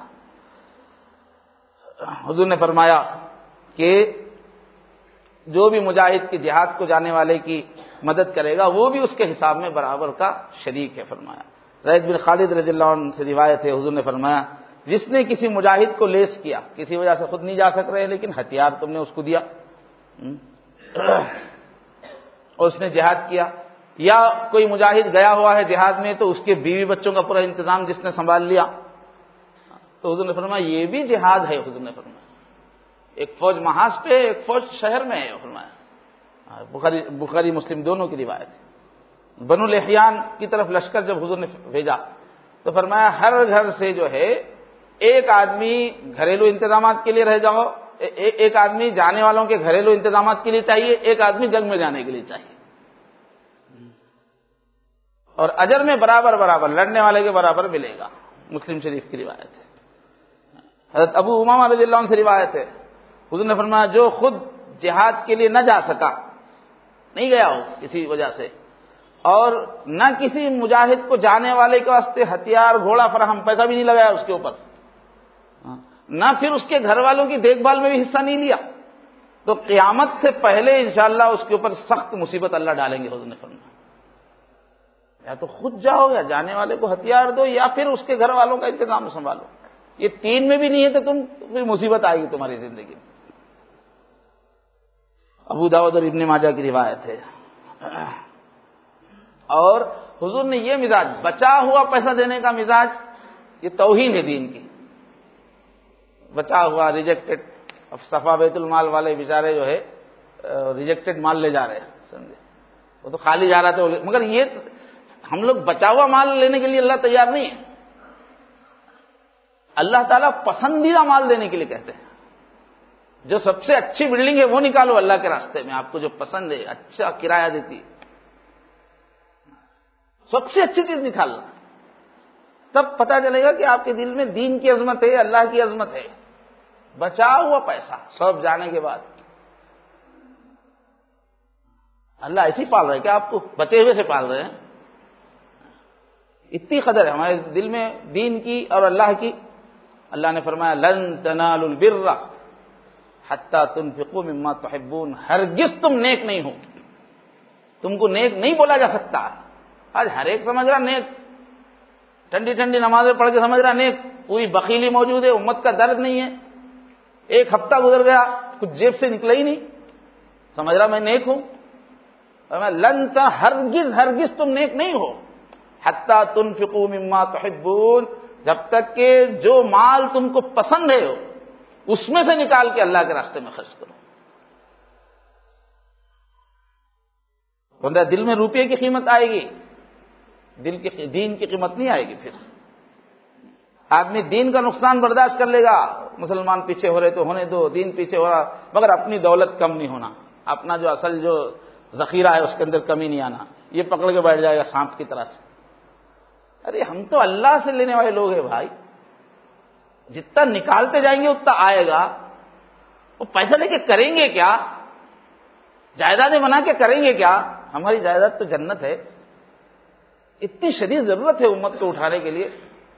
حضور نے فرمایا کہ جو بھی مجاہد کی جہاد کو جانے والے کی مدد کرے گا وہ بھی اس کے حساب میں برابر کا شریک ہے. فرمایا. زید بن خالد رضی اللہ عنہ سے روایت ہے، حضور نے فرمایا جس نے کسی مجاہد کو لیس کیا، کسی وجہ سے خود نہیں جا سک رہے لیکن ہتھیار تم نے اس کو دیا اور اس نے جہاد کیا، یا کوئی مجاہد گیا ہوا ہے جہاد میں تو اس کے بیوی بچوں کا پورا انتظام جس نے سنبھال لیا، تو حضور نے فرمایا یہ بھی جہاد ہے. حضور نے فرمایا ایک فوج محاذ پہ، ایک فوج شہر میں ہے. فرمایا بخاری بخاری مسلم دونوں کی روایت ہے. بنو لحیان کی طرف لشکر جب حضور نے بھیجا تو فرمایا ہر گھر سے جو ہے ایک آدمی گھریلو انتظامات کے لیے رہ جاؤ، ایک آدمی جانے والوں کے گھریلو انتظامات کے لیے چاہیے، ایک آدمی جنگ میں جانے کے لیے چاہیے. اور اجر میں برابر برابر، لڑنے والے کے برابر ملے گا. مسلم شریف کی روایت ہے. حضرت ابو امامہ رضی اللہ عنہ سے روایت ہے، حضور نے فرمایا جو خود جہاد کے لیے نہ جا سکا، نہیں گیا ہو کسی وجہ سے، اور نہ کسی مجاہد کو جانے والے کے واسطے ہتھیار گھوڑا فراہم، پیسہ بھی نہیں لگایا اس کے اوپر، نہ پھر اس کے گھر والوں کی دیکھ بھال میں بھی حصہ نہیں لیا، تو قیامت سے پہلے انشاءاللہ اس کے اوپر سخت مصیبت اللہ ڈالیں گے. حضور نے فرمایا یا تو خود جاؤ یا جانے والے کو ہتھیار دو یا پھر اس کے گھر والوں کا انتظام سنبھالو. یہ تین میں بھی نہیں ہے تو تم پھر مصیبت آئے گی تمہاری زندگی میں. ابو داؤد اور ابن ماجہ کی روایت ہے. اور حضور نے یہ مزاج، بچا ہوا پیسہ دینے کا مزاج، یہ توہین ہے دین کی. بچا ہوا ریجیکٹڈ، اب صفا بیت المال والے بیچارے جو ہے ریجیکٹڈ مال لے جا رہے ہیں، سمجھے، وہ تو خالی جا رہا تھا. مگر یہ ہم لوگ بچا ہوا مال لینے کے لیے اللہ تیار نہیں ہے. اللہ تعالیٰ پسندیدہ مال دینے کے لیے کہتے ہیں. جو سب سے اچھی بلڈنگ ہے وہ نکالو اللہ کے راستے میں، آپ کو جو پسند ہے، اچھا کرایہ دیتی ہے، سب سے اچھی چیز نکالنا، تب پتہ چلے گا کہ آپ کے دل میں دین کی عظمت ہے، اللہ کی عظمت ہے. بچا ہوا پیسہ سب جانے کے بعد اللہ ایسی پال رہے کہ آپ کو بچے ہوئے سے پال رہے ہیں. اتنی قدر ہے ہمارے دل میں دین کی اور اللہ کی. اللہ نے فرمایا لن تنالوا البر حتی تنفقوا مما تحبون، ہرگز تم نیک نہیں ہو، تم کو نیک نہیں بولا جا سکتا. آج ہر ایک سمجھ رہا نیک، ٹھنڈی ٹھنڈی نمازیں پڑھ کے سمجھ رہا نیک، پوری بخیلی موجود ہے، امت کا درد نہیں ہے. ایک ہفتہ گزر گیا کچھ جیب سے نکلا ہی نہیں، سمجھ رہا میں نیک ہوں. لن ت ہرگز ہرگز تم نیک نہیں ہو حتی تنفقوا مما تحبون، جب تک کہ جو مال تم کو پسند ہے اس میں سے نکال کے اللہ کے راستے میں خرچ کرو. ورنہ دل میں روپے کی قیمت آئے گی، دل کی دین کی قیمت نہیں آئے گی. پھر آدمی دین کا نقصان برداشت کر لے گا، مسلمان پیچھے ہو رہے تو ہونے دو، دین پیچھے ہو رہا، مگر اپنی دولت کم نہیں ہونا، اپنا جو اصل جو ذخیرہ ہے اس کے اندر کمی نہیں آنا. یہ پکڑ کے بیٹھ جائے گا سانپ کی طرح سے. ارے ہم تو اللہ سے لینے والے لوگ ہیں بھائی، جتنا نکالتے جائیں گے اتنا آئے گا. وہ پیسہ لے کے کریں گے کیا؟ جائیدادیں بنا کے کریں گے کیا؟ ہماری جائیداد تو جنت ہے. اتنی شدید ضرورت ہے امت کو اٹھانے کے لیے.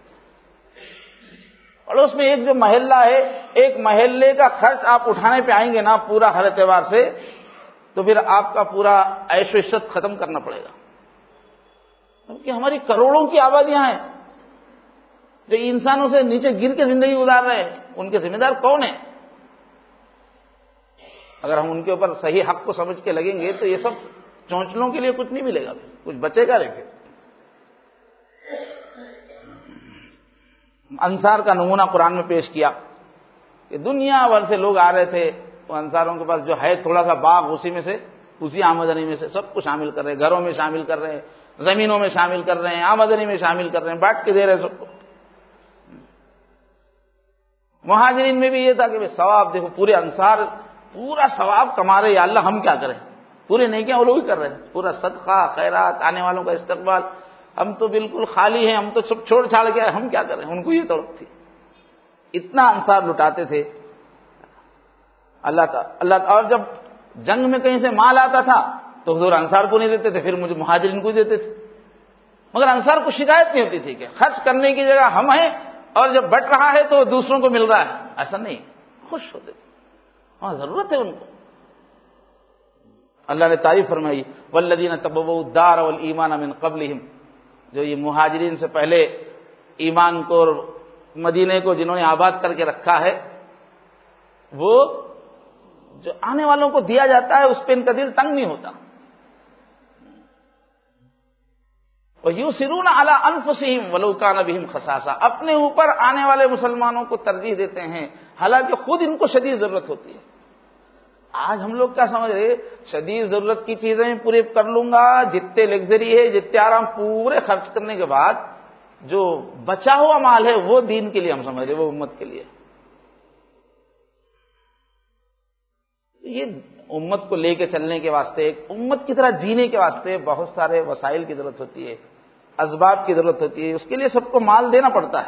پڑوس میں ایک جو محلہ ہے، ایک محلے کا خرچ آپ اٹھانے پہ آئیں گے نا پورا ہر اعتبار سے، تو پھر آپ کا پورا عیش و عشرت ختم کرنا پڑے گا. کیونکہ ہماری کروڑوں کی آبادیاں ہیں جو انسانوں سے نیچے گر کے زندگی گزار رہے ہیں. ان کے ذمہ دار کون ہیں؟ اگر ہم ان کے اوپر صحیح حق کو سمجھ کے لگیں گے تو یہ سب چونچلوں کے لیے کچھ نہیں ملے گا، کچھ بچے گا. دیکھیں انصار کا نمونہ قرآن میں پیش کیا کہ دنیا بھر سے لوگ آ رہے تھے، وہ انصاروں کے پاس جو ہے تھوڑا سا باغ، اسی میں سے اسی آمدنی میں سے سب کو شامل کر رہے ہیں، گھروں میں شامل کر رہے ہیں، زمینوں میں شامل کر رہے ہیں، آمدنی میں شامل کر رہے ہیں، بانٹ کے دے رہے ہیں سب کو. مہاجرین میں بھی یہ تھا کہ ثواب دیکھو، پورے انصار پورا ثواب کما رہے، یا اللہ ہم کیا کریں، پورے نیکیاں وہ لوگ ہی کر رہے ہیں، پورا صدقہ خیرات، آنے والوں کا استقبال. ہم تو بالکل خالی ہیں، ہم تو سب چھوڑ چھاڑ کے ہم کیا کریں. ان کو یہ طرف تھی، اتنا انصار لٹاتے تھے اللہ تعالی اللہ تعالی. اور جب جنگ میں کہیں سے مال آتا تھا تو حضور انصار کو نہیں دیتے تھے، پھر مجھے مہاجرین کو دیتے تھے. مگر انصار کو شکایت نہیں ہوتی تھی کہ خرچ کرنے کی جگہ ہم ہیں اور جب بٹ رہا ہے تو دوسروں کو مل رہا ہے، ایسا نہیں، خوش ہوتے تھے. ہاں ضرورت ہے ان کو. اللہ نے تعریف فرمائی والذین تبوؤا الدار والایمان من قبلہم، جو یہ مہاجرین سے پہلے ایمان کو اور مدینے کو جنہوں نے آباد کر کے رکھا ہے، وہ جو آنے والوں کو دیا جاتا ہے اس پہ ان کا دل تنگ نہیں ہوتا. وَيُؤْثِرُونَ عَلَىٰ أَنفُسِهِمْ وَلَوْ كَانَ بِهِمْ خَصَاصَةٌ، اپنے اوپر آنے والے مسلمانوں کو ترجیح دیتے ہیں حالانکہ خود ان کو شدید ضرورت ہوتی ہے. آج ہم لوگ کیا سمجھ رہے، شدید ضرورت کی چیزیں پورے کر لوں گا، جتنے لگژری ہے، جتنے آرام، پورے خرچ کرنے کے بعد جو بچا ہوا مال ہے وہ دین کے لیے ہم سمجھ رہے، وہ امت کے لیے. یہ امت کو لے کے چلنے کے واسطے، ایک امت کی طرح جینے کے واسطے بہت سارے وسائل کی ضرورت ہوتی ہے، اسباب کی ضرورت ہوتی ہے. اس کے لیے سب کو مال دینا پڑتا ہے.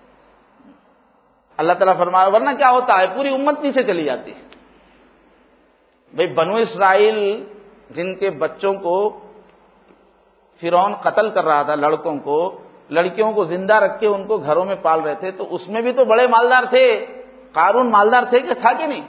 اللہ تعالیٰ فرمایا ورنہ کیا ہوتا ہے، پوری امت نیچے چلی جاتی ہے. بھئی بنو اسرائیل جن کے بچوں کو فرعون قتل کر رہا تھا لڑکوں کو، لڑکیوں کو زندہ رکھ کے ان کو گھروں میں پال رہے تھے، تو اس میں بھی تو بڑے مالدار تھے۔ قارون مالدار تھے کہ تھا کہ نہیں؟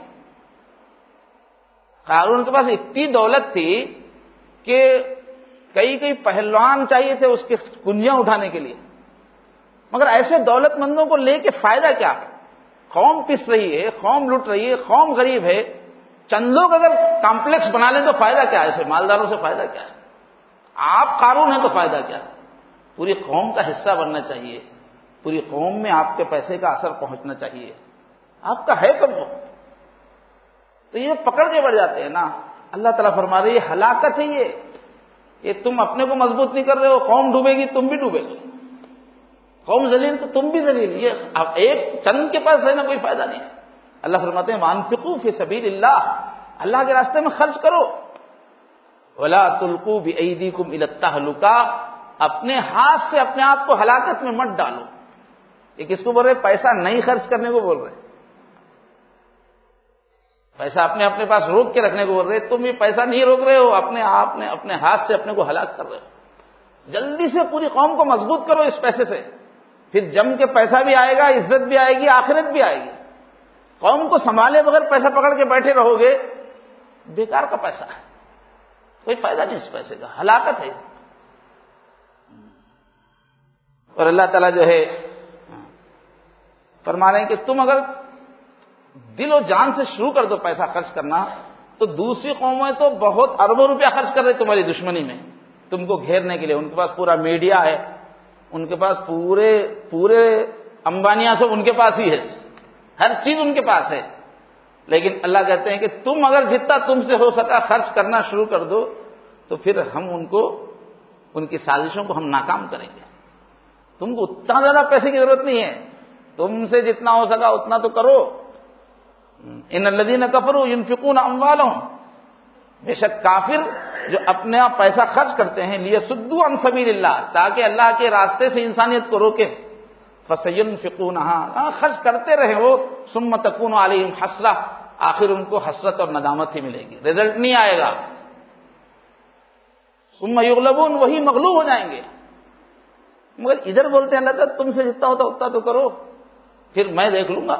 قارون کے پاس اتنی دولت تھی کہ کئی کئی پہلوان چاہیے تھے اس کے کنجیاں اٹھانے کے لیے، مگر ایسے دولت مندوں کو لے کے فائدہ کیا؟ قوم پس رہی ہے، قوم لٹ رہی ہے، قوم غریب ہے، چند لوگ اگر کمپلیکس بنا لیں تو فائدہ کیا ہے؟ ایسے مالداروں سے فائدہ کیا ہے؟ آپ قارون ہیں تو فائدہ کیا ہے؟ پوری قوم کا حصہ بننا چاہیے، پوری قوم میں آپ کے پیسے کا اثر پہنچنا چاہیے، آپ کا ہے کب وہ؟ تو یہ پکڑ کے بڑھ جاتے ہیں نا۔ اللہ تعالیٰ فرما رہے یہ ہلاکت ہے، یہ یہ تم اپنے کو مضبوط نہیں کر رہے ہو، قوم ڈوبے گی تم بھی ڈوبے گے، قوم ذلیل تو تم بھی ذلیل، یہ اب ایک چند کے پاس رہنا کوئی فائدہ نہیں ہے۔ اللہ فرماتے ہیں وانفقوا فی سبیل اللہ، اللہ کے راستے میں خرچ کرو، ولا تلقوا بایدیکم الی التہلکہ، اپنے ہاتھ سے اپنے آپ کو ہلاکت میں مت ڈالو۔ یہ کس کو بول رہے؟ پیسہ نہیں خرچ کرنے کو بول رہے، پیسہ اپنے اپنے پاس روک کے رکھنے کو بول رہے۔ تم یہ پیسہ نہیں روک رہے ہو، اپنے آپ نے اپنے ہاتھ سے اپنے کو ہلاک کر رہے ہو۔ جلدی سے پوری قوم کو مضبوط کرو اس پیسے سے، پھر جم کے پیسہ بھی آئے گا، عزت بھی آئے گی، آخرت بھی آئے گی۔ قوم کو سنبھالے بغیر پیسہ پکڑ کے بیٹھے رہو گے، بیکار کا پیسہ ہے، کوئی فائدہ نہیں اس پیسے کا، ہلاکت ہے۔ اور اللہ تعالیٰ جو ہے فرما رہے ہیں کہ تم اگر دل و جان سے شروع کر دو پیسہ خرچ کرنا، تو دوسری قومیں تو بہت اربوں روپیہ خرچ کر رہے تمہاری دشمنی میں، تم کو گھیرنے کے لیے۔ ان کے پاس پورا میڈیا ہے، ان کے پاس پورے پورے امبانیاں سب ان کے پاس ہی ہے، ہر چیز ان کے پاس ہے، لیکن اللہ کہتے ہیں کہ تم اگر جتنا تم سے ہو سکا خرچ کرنا شروع کر دو، تو پھر ہم ان کو ان کی سازشوں کو ہم ناکام کریں گے۔ تم کو اتنا زیادہ پیسے کی ضرورت نہیں ہے، تم سے جتنا ہو سکا اتنا تو کرو۔ ان الذین کفروا ينفقون اموالهم، بے شک کافر جو اپنا پیسہ خرچ کرتے ہیں لیصدوا عن سبیل اللہ، تاکہ اللہ کے راستے سے انسانیت کو روکے، فسینفقونها، خرچ کرتے رہے وہ، ثم تکون علیہم حسرہ، آخر ان کو حسرت اور ندامت ہی ملے گی، رزلٹ نہیں آئے گا۔ ثم یغلبون، وہی مغلوب ہو جائیں گے۔ مگر ادھر بولتے ہیں اللہ تعالیٰ تم سے جتنا ہوتا اتنا تو کرو، پھر میں دیکھ لوں گا۔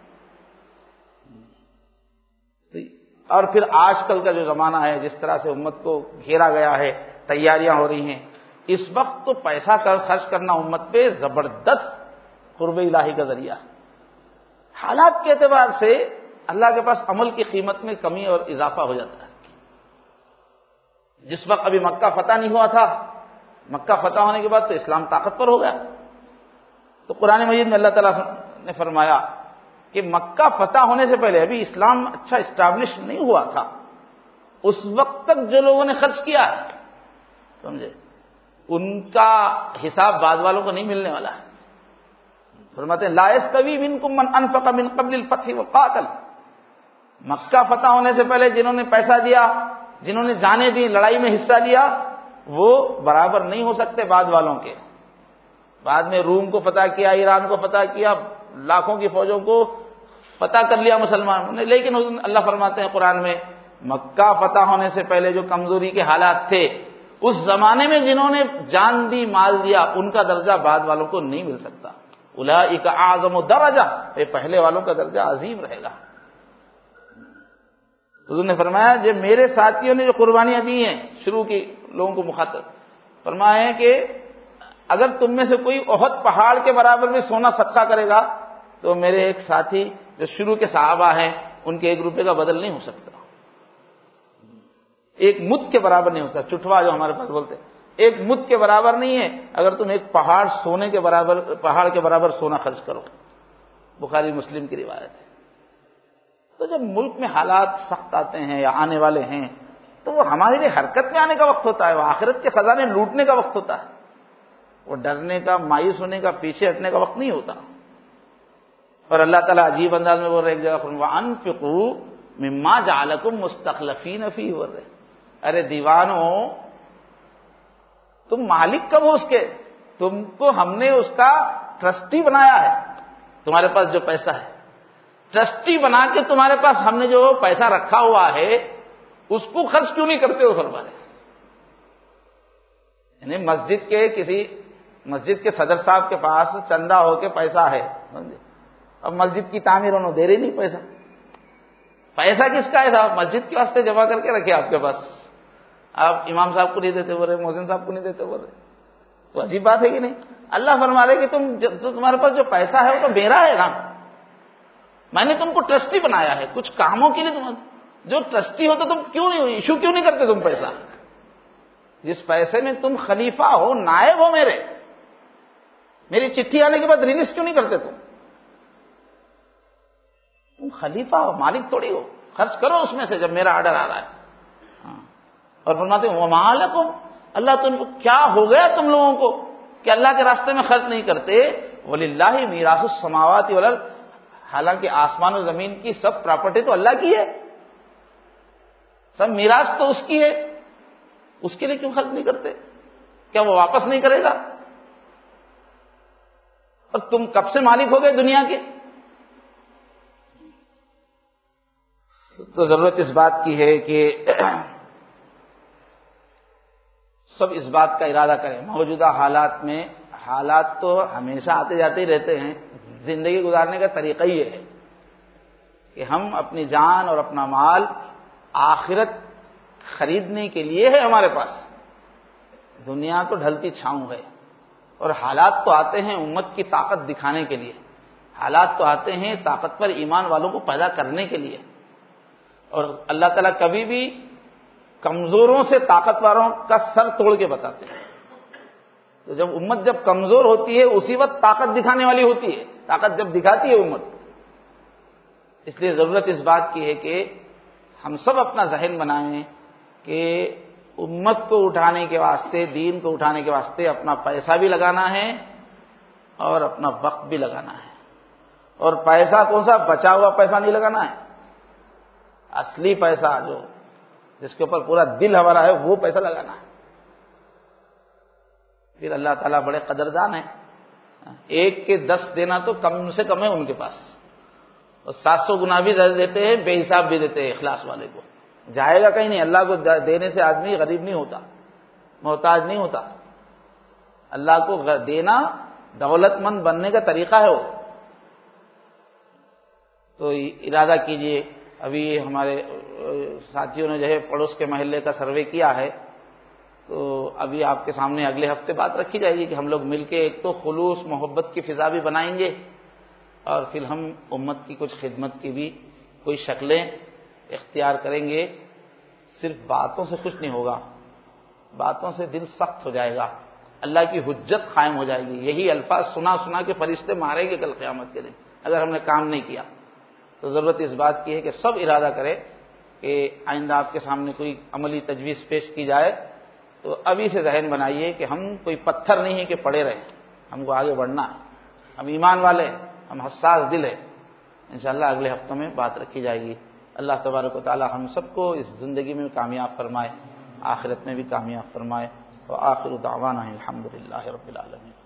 اور پھر آج کل کا جو زمانہ ہے، جس طرح سے امت کو گھیرا گیا ہے، تیاریاں ہو رہی ہیں، اس وقت تو پیسہ خرچ کرنا امت پہ زبردست قرب الہی کا ذریعہ ہے۔ حالات کے اعتبار سے اللہ کے پاس عمل کی قیمت میں کمی اور اضافہ ہو جاتا ہے۔ جس وقت ابھی مکہ فتح نہیں ہوا تھا، مکہ فتح ہونے کے بعد تو اسلام طاقتور ہو گیا، تو قرآن مجید میں اللہ تعالیٰ نے فرمایا کہ مکہ فتح ہونے سے پہلے ابھی اسلام اچھا اسٹیبلش نہیں ہوا تھا، اس وقت تک جو لوگوں نے خرچ کیا ہے، سمجھے، ان کا حساب بعد والوں کو نہیں ملنے والا ہے۔ فرماتے ہیں لا یستوی منکم من انفق من قبل الفتح وقاتل، مکہ فتح ہونے سے پہلے جنہوں نے پیسہ دیا، جنہوں نے جانیں دی، لڑائی میں حصہ لیا، وہ برابر نہیں ہو سکتے بعد والوں کے۔ بعد میں روم کو فتح کیا، ایران کو فتح کیا، لاکھوں کی فوجوں کو فتح کر لیا مسلمانوں نے، لیکن اللہ فرماتے ہیں قرآن میں مکہ فتح ہونے سے پہلے جو کمزوری کے حالات تھے، اس زمانے میں جنہوں نے جان دی، مال دیا، ان کا درجہ بعد والوں کو نہیں مل سکتا۔ اولئک اعظم درجہ، یہ پہلے والوں کا درجہ عظیم رہے گا۔ حضور نے فرمایا جو میرے ساتھیوں نے جو قربانیاں دی ہیں، شروع کی لوگوں کو مخاطب فرمایا ہے کہ اگر تم میں سے کوئی احد پہاڑ کے برابر بھی سونا صدقہ کرے گا تو میرے ایک ساتھی جو شروع کے صحابہ ہیں ان کے ایک روپے کا بدل نہیں ہو سکتا، ایک مد کے برابر نہیں ہو سکتا۔ چٹوا جو ہمارے پاس بولتے ہیں، ایک مد کے برابر نہیں ہے اگر تم ایک پہاڑ سونے کے برابر پہاڑ کے برابر سونا خرچ کرو، بخاری مسلم کی روایت ہے۔ تو جب ملک میں حالات سخت آتے ہیں یا آنے والے ہیں تو وہ ہمارے لیے حرکت میں آنے کا وقت ہوتا ہے، وہ آخرت کے خزانے لوٹنے کا وقت ہوتا ہے، وہ ڈرنے کا، مایوس ہونے کا، پیچھے ہٹنے کا وقت نہیں ہوتا۔ اور اللہ تعالیٰ عجیب انداز میں بول رہے ایک جگہ وَأَنفِقُوا مِمَّا جَعَلَكُم مُسْتَخْلَفِينَ فِيهِ، بول رہے ارے دیوانوں تم مالک کب ہو اس کے، تم کو ہم نے اس کا ٹرسٹی بنایا ہے، تمہارے پاس جو پیسہ ہے ٹرسٹی بنا کے تمہارے پاس ہم نے جو پیسہ رکھا ہوا ہے اس کو خرچ کیوں نہیں کرتے ہو فرما رہے، یعنی مسجد کے کسی مسجد کے صدر صاحب کے پاس چندہ ہو کے پیسہ ہے، اب مسجد کی تعمیر انہوں دے رہی نہیں پیسہ، پیسہ کس کا ہے صاحب؟ مسجد کے واسطے جمع کر کے رکھے آپ کے پاس، آپ امام صاحب کو نہیں دیتے بول رہے، محسن صاحب کو نہیں دیتے بول رہے، تو عجیب بات ہے کہ نہیں؟ اللہ فرما رہے کہ تم جو تمہارے پاس جو پیسہ ہے وہ تو میرا ہے نا، میں نے تم کو ٹرسٹی بنایا ہے کچھ کاموں کے لیے، تم جو ٹرسٹی ہو تو تم کیوں نہیں ایشو کیوں نہیں کرتے تم پیسہ؟ جس پیسے میں تم خلیفہ ہو، نائب ہو میرے، میری چٹھی آنے کے بعد ریلیز کیوں نہیں کرتے تم؟ تم خلیفہ ہو، مالک تھوڑی ہو، خرچ کرو اس میں سے جب میرا آرڈر آ رہا ہے۔ ہاں۔ اور فرماتے ہیں وَمَا لَكُمْ، اللہ تم کو کیا ہو گیا تم لوگوں کو کہ اللہ کے راستے میں خرچ نہیں کرتے؟ وَلِلَّهِ مِيرَاثُ السَّمَاوَاتِ وَالْأَرْضِ، حالانکہ آسمان و زمین کی سب پراپرٹی تو اللہ کی ہے، سب میراث تو اس کی ہے، اس کے لیے کیوں خرچ نہیں کرتے؟ کیا وہ واپس نہیں کرے گا؟ اور تم کب سے مالک ہو گئے دنیا کے؟ تو ضرورت اس بات کی ہے کہ سب اس بات کا ارادہ کریں۔ موجودہ حالات میں، حالات تو ہمیشہ آتے جاتے ہی رہتے ہیں، زندگی گزارنے کا طریقہ ہی یہ ہے کہ ہم اپنی جان اور اپنا مال آخرت خریدنے کے لیے ہے ہمارے پاس، دنیا تو ڈھلتی چھاؤں ہے، اور حالات تو آتے ہیں امت کی طاقت دکھانے کے لیے، حالات تو آتے ہیں طاقتور ایمان والوں کو پیدا کرنے کے لیے، اور اللہ تعالیٰ کبھی بھی کمزوروں سے طاقتوروں کا سر توڑ کے بتاتے ہیں۔ تو جب امت جب کمزور ہوتی ہے اسی وقت طاقت دکھانے والی ہوتی ہے، طاقت جب دکھاتی ہے امت۔ اس لیے ضرورت اس بات کی ہے کہ ہم سب اپنا ذہن بنائیں کہ امت کو اٹھانے کے واسطے، دین کو اٹھانے کے واسطے اپنا پیسہ بھی لگانا ہے اور اپنا وقت بھی لگانا ہے، اور پیسہ کون سا؟ بچا ہوا پیسہ نہیں لگانا ہے، اصلی پیسہ جو جس کے اوپر پورا دل ہمارا ہے وہ پیسہ لگانا ہے۔ پھر اللہ تعالیٰ بڑے قدردان ہیں، ایک کے دس دینا تو کم سے کم ہے ان کے پاس، اور سات سو گنا بھی دیتے ہیں، بے حساب بھی دیتے ہیں اخلاص والے کو، جائے گا کہیں نہیں۔ اللہ کو دینے سے آدمی غریب نہیں ہوتا، محتاج نہیں ہوتا، اللہ کو دینا دولت مند بننے کا طریقہ ہے وہ۔ تو ارادہ کیجئے، ابھی ہمارے ساتھیوں نے جو ہے پڑوس کے محلے کا سروے کیا ہے، تو ابھی آپ کے سامنے اگلے ہفتے بات رکھی جائے گی کہ ہم لوگ مل کے ایک تو خلوص محبت کی فضا بھی بنائیں گے، اور پھر ہم امت کی کچھ خدمت کی بھی کوئی شکلیں اختیار کریں گے۔ صرف باتوں سے کچھ نہیں ہوگا، باتوں سے دل سخت ہو جائے گا، اللہ کی حجت قائم ہو جائے گی۔ یہی الفاظ سنا سنا کے فرشتے ماریں گے کل قیامت کے دن اگر ہم نے کام نہیں کیا۔ تو ضرورت اس بات کی ہے کہ سب ارادہ کرے کہ آئندہ آپ کے سامنے کوئی عملی تجویز پیش کی جائے تو ابھی سے ذہن بنائیے کہ ہم کوئی پتھر نہیں ہے کہ پڑے رہیں، ہم کو آگے بڑھنا ہے، ہم ایمان والے ہیں، ہم حساس دل ہیں۔ انشاءاللہ اگلے ہفتوں میں بات رکھی جائے گی۔ اللہ تبارک و تعالی ہم سب کو اس زندگی میں کامیاب فرمائے، آخرت میں بھی کامیاب فرمائے۔ وآخر دعوانا الحمدللہ رب العالمین۔